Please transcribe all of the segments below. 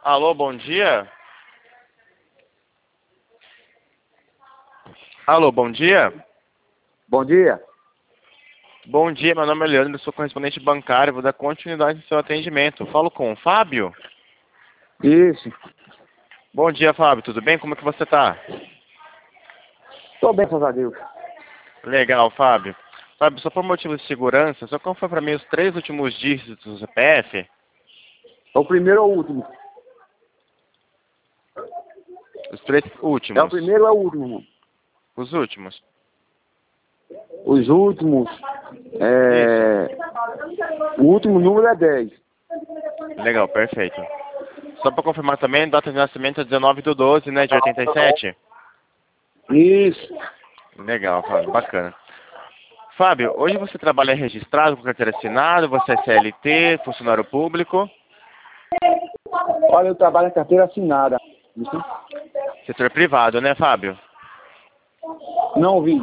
Alô, bom dia. Alô, bom dia. Bom dia. Bom dia, meu nome é Leandro, sou correspondente bancário, vou dar continuidade no seu atendimento. Falo com o Fábio? Isso. Bom dia, Fábio, tudo bem? Como é que você tá? Tô bem, graças a Deus. Legal, Fábio. Fábio, só por motivo de segurança, só confirma para mim os 3 últimos dígitos do CPF? É o primeiro ou o último? Os 3 É o últimos. primeiro ou é o último, irmão? Os últimos. Os últimos. O último número é 10. Legal, perfeito. Só para confirmar também, data de nascimento é 19/12, né, de 87? Isso. Legal, Fábio, bacana. Fábio, hoje você trabalha registrado com carteira assinada, você é CLT, funcionário público, Olha, eu trabalho em carteira assinada. Isso? setor privado, né, Fábio? Não ouvi.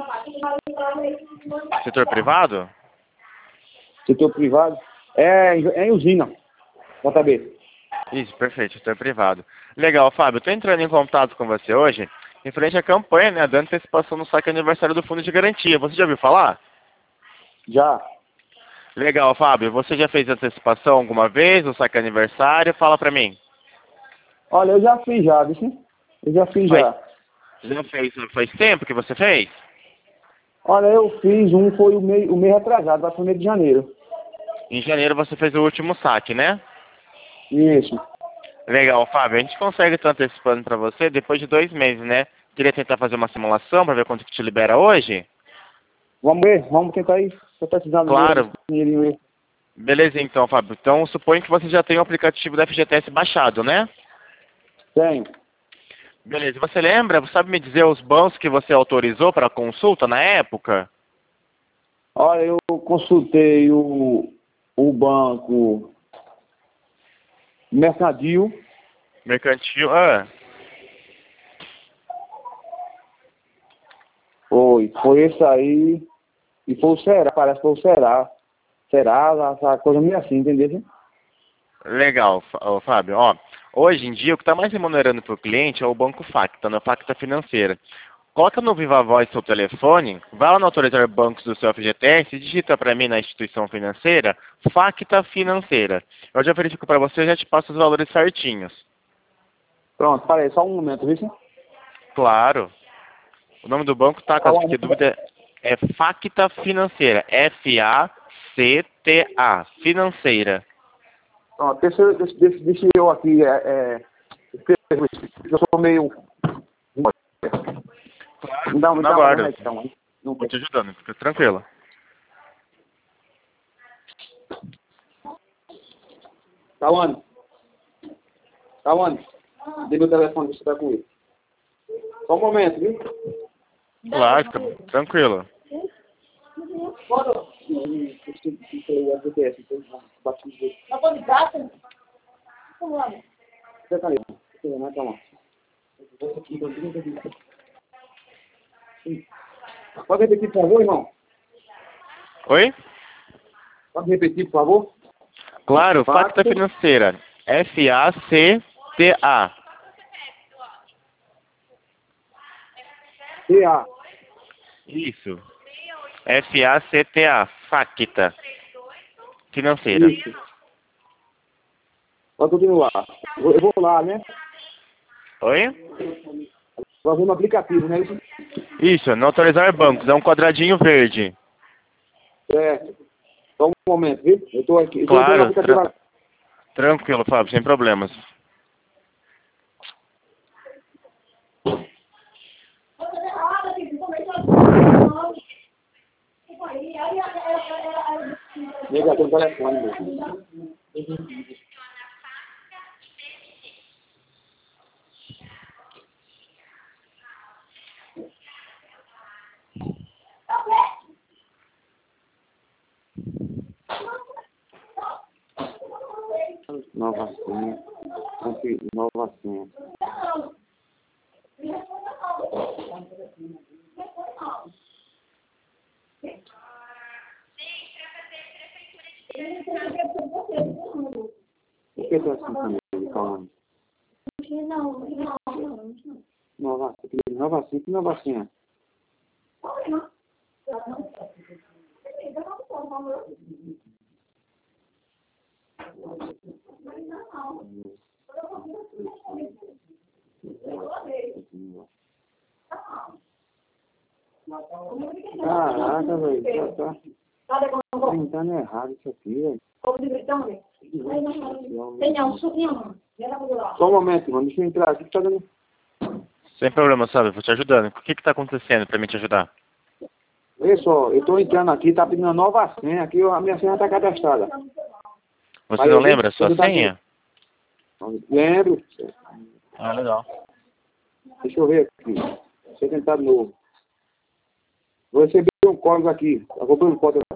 Setor privado? Setor privado. É em usina. JB. Isso, perfeito, setor privado. Legal, Fábio, estou entrando em contato com você hoje, referente à campanha, né, da antecipação no saque aniversário do Fundo de Garantia. Você já ouviu falar? Já. Legal, Fábio, você já fez antecipação alguma vez, no saque aniversário? Fala pra mim. Olha, eu já fiz já, viu? Eu já fiz Faz, já. já fez, faz tempo que você fez? Olha, eu fiz foi o mês atrasado, vai pro mês de janeiro. Em janeiro você fez o último saque, né? Isso. Legal, Fábio. A gente consegue estar antecipando para você depois de 2 meses, né? Queria tentar fazer uma simulação para ver quanto que te libera hoje? Vamos ver, vamos tentar aí. Tô precisando desse Claro. dinheirinho aí. Beleza então, Fábio. Então, suponho que você já tem o aplicativo da FGTS baixado, né? Tenho. Beleza. Você lembra, sabe me dizer os bancos que você autorizou para consulta na época? Olha, eu consultei o banco Mercantil, Mercantil. foi esse aí, e foi o Será, parece que foi o Será. Será, essa coisa meio assim, entendeu? Legal, ô, Fábio. Ó, hoje em dia, o que está mais remunerando para o cliente é o Banco Facta, na Facta Financeira. Coloca no Viva Voz seu telefone, vai lá no autorizar bancos do seu FGTS e digita para mim na instituição financeira, Facta Financeira. Eu já verifico para você e já te passo os valores certinhos. Pronto, parei, só um momento, viu? Claro. O nome do banco tá, caso fique dúvida, é Facta Financeira. Facta Financeira. Pronto, deixa eu aqui, eu sou meio... Claro, Me dá na uma guarda. conexão aí. Não Vou tem. te ajudando, fica tranquilo. Tá onde? Tá onde? Dê meu telefone, você tá com ele. Só um momento, viu? Claro, fica tranquilo. Tá bom de graça? Você tá aí. Calma. Pode repetir, por favor, irmão? Oi? Pode repetir, por favor? Claro, Facta. Facta Financeira. Facta. CA. Isso. Facta. Facta Financeira. Isso. Pode continuar. Eu vou lá, né? Oi? Vou no aplicativo, né? Isso? Isso, não autorizar bancos. É um quadradinho verde. Certo. Só um momento, viu? Eu tô aqui. Eu tô entrando no Claro, aplicativo agora. tranquilo, Fábio, sem problemas. Eu já tenho o telefone mesmo. Nova senha. Nova senha. Por que tá assim também? Calma. Nova City, Nova Senha. Caraca, velho, tá tentando errado isso aqui, velho. Só um momento, mano, deixa eu entrar aqui que tá dando... Sem problema, sabe? Vou te ajudando. O que que tá acontecendo pra mim te ajudar? Olha só, eu tô entrando aqui, tá pedindo uma nova senha aqui, a minha senha tá cadastrada. Você Aí não eu lembra a vi- sua você tá senha? Lembro. Ah, legal. Deixa eu ver aqui. Deixa eu tentar de novo. Vou receber um código aqui. Eu vou pôr um código.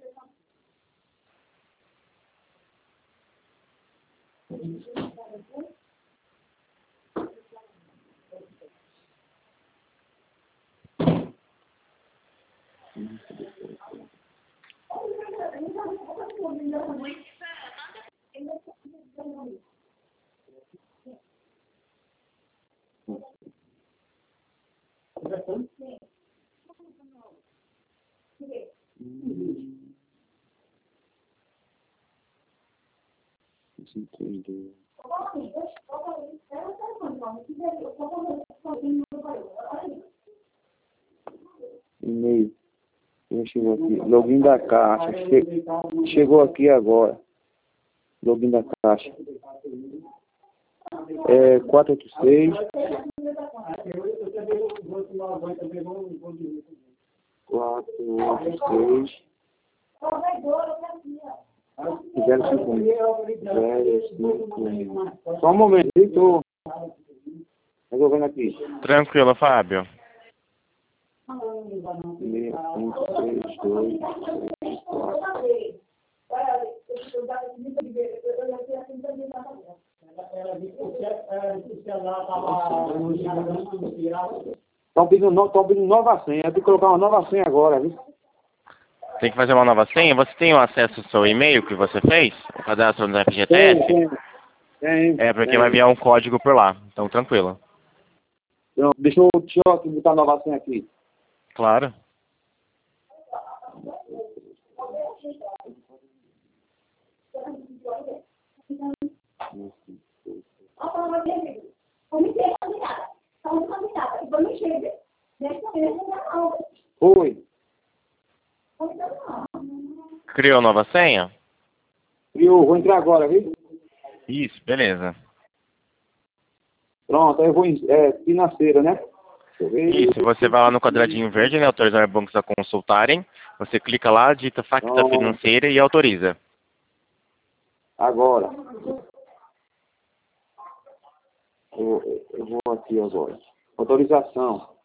E-mail. Chegou aqui. Login da caixa. Chegou aqui agora. Login da caixa. 486. 486. 051. Só um momento, eu tô resolvendo aqui. Tranquilo, Fábio. 6132. Estão pedindo nova senha. Eu tenho que colocar uma nova senha agora, viu? Tem que fazer uma nova senha? Você tem o acesso ao seu e-mail que você fez? O cadastro no FGTS? Tem. É, porque vai enviar um código por lá. Então, tranquilo. Então, deixa eu aqui botar a nova senha aqui. Claro. Oi. Criou nova senha? Eu vou entrar agora, viu? Isso, beleza. Pronto, aí eu vou em financeira, né? Deixa eu ver. Isso, você vai lá no quadradinho verde, né? Autorizar bancos a consultarem. Você clica lá, digita facta Pronto. financeira e autoriza. Agora. Eu vou aqui agora. Autorização.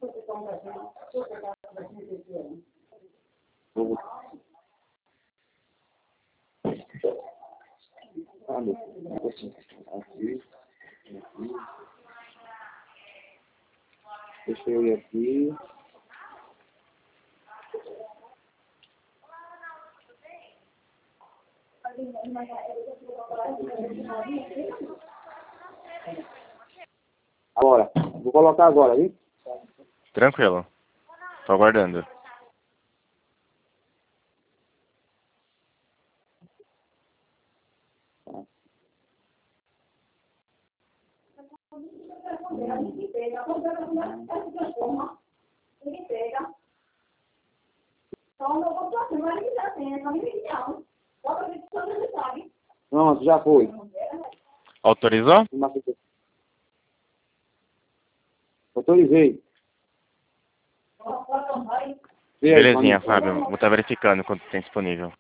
Aqui. Deixa eu ir aqui. Agora. Vou colocar agora, viu? Tranquilo. Tô aguardando. Pronto, já foi. Autorizou? Autorizei. Vê aí, Belezinha, Toninho. Fábio. Vou estar verificando quanto tem disponível.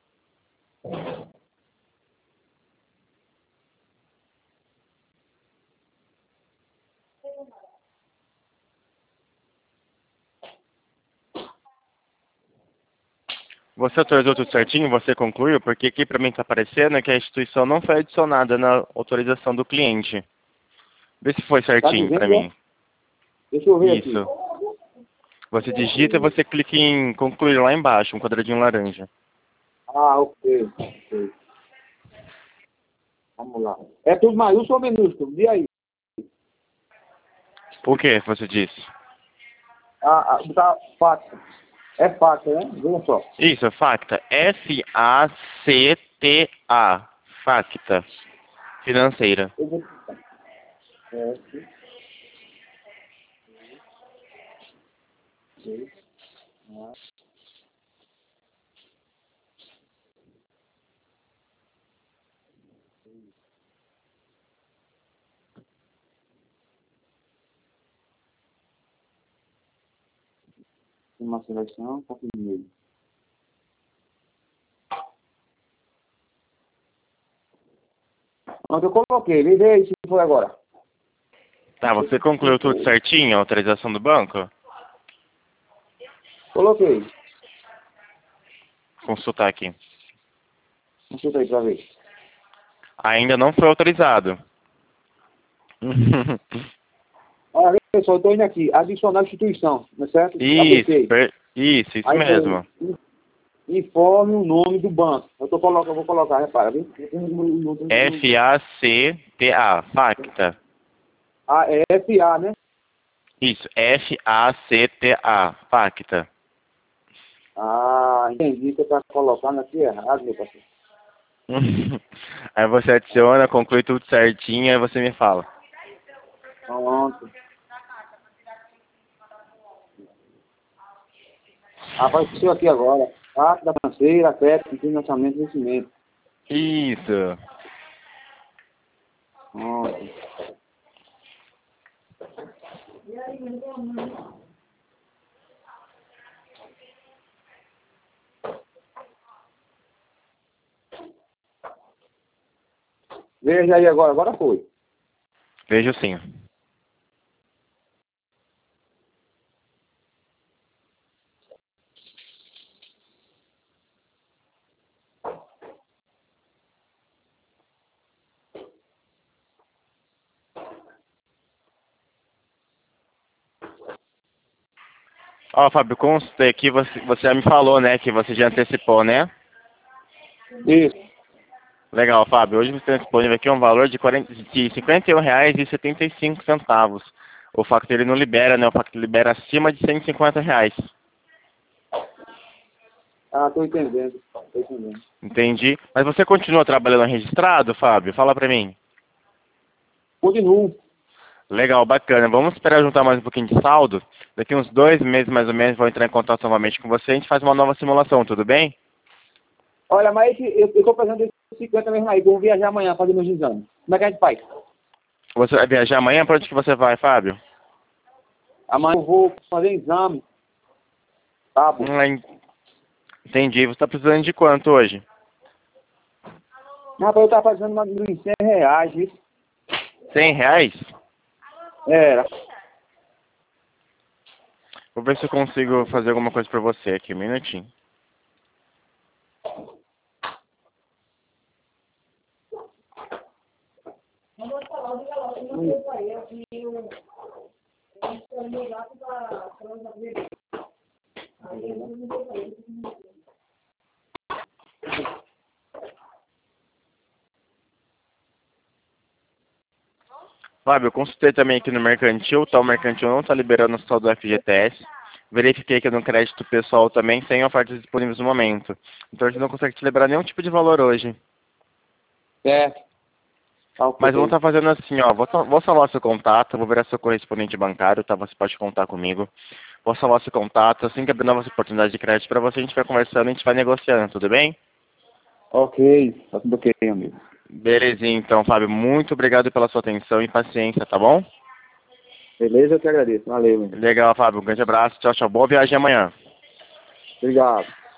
Você autorizou tudo certinho? Você concluiu? Porque aqui para mim está aparecendo é que a instituição não foi adicionada na autorização do cliente. Vê se foi Tá certinho para dizendo, mim. né? Deixa eu ver aqui. Isso. Você digita e você clica em concluir lá embaixo, um quadradinho laranja. Ah, ok. Vamos lá. É tudo maiúsculo ou minúsculo? Vê aí. O que você disse? Tá, Facta. É Facta, né? Veja só. Isso, Facta. F-A-C-T-A. Facta. Financeira. Eu vou... F, C, A. Uma seleção, confirmei. Onde eu coloquei, vê aí se foi agora. Tá, você concluiu tudo certinho, a autorização do banco? Coloquei. Consultar aqui. Consulta aí pra ver. Ainda não foi autorizado. Olha, pessoal, eu tô indo aqui. Adicionar instituição, não é certo? Isso, Apertei. isso Aí mesmo. foi, informe o nome do banco. Eu vou colocar, repara, viu? F-A-C-T-A. Facta. Ah, é FA, né? Isso, F-A-C-T-A. Facta. Ah, entendi que eu tava colocando aqui errado, meu parceiro. Aí você adiciona, conclui tudo certinho, aí você me fala. Pronto. Apareceu aqui agora. Parte da financeira, crédito, financiamento e investimento. Isso. Pronto. Veja aí agora, agora foi. Vejo sim. Ó, Fábio, consta que você já me falou, né, que você já antecipou, né? Isso. Legal, Fábio. Hoje você tem disponível aqui um valor de R$ 51,75. O Facto ele não libera, né? O Facto libera acima de R$ 150. Ah, tô entendendo. Tô entendendo. Entendi. Mas você continua trabalhando registrado, Fábio? Fala pra mim. Continuo. Legal, bacana. Vamos esperar juntar mais um pouquinho de saldo. Daqui uns 2 meses, mais ou menos, vou entrar em contato novamente com você e a gente faz uma nova simulação, tudo bem? Olha, mas eu tô fazendo esses 50 mesmo aí, que eu vou viajar amanhã fazer meus exames. Como é que a gente faz? Você vai viajar amanhã? Pra onde que você vai, Fábio? Amanhã eu vou fazer exame. Tá bom. Entendi. Você tá precisando de quanto hoje? Rapaz, eu tava fazendo mais de R$ 100, viu? R$ 100? Era. Vou ver se eu consigo fazer alguma coisa pra você aqui, um minutinho. Fábio, eu consultei também aqui no Mercantil, tá? O Mercantil não está liberando o saldo do FGTS. Verifiquei aqui no crédito pessoal também, sem ofertas disponíveis no momento. Então a gente não consegue te liberar nenhum tipo de valor hoje. Certo. Tá, Mas eu vou estar fazendo assim, ó, vou salvar seu contato, vou virar seu correspondente bancário, tá? Você pode contar comigo. Vou salvar seu contato, assim que abrir novas oportunidades de crédito para você, a gente vai conversando, a gente vai negociando, tudo bem? Ok. Tá tudo ok, amigo. Belezinha, então, Fábio, muito obrigado pela sua atenção e paciência, tá bom? Beleza, eu te agradeço. Valeu, amigo. Legal, Fábio, um grande abraço, tchau, tchau, boa viagem amanhã. Obrigado.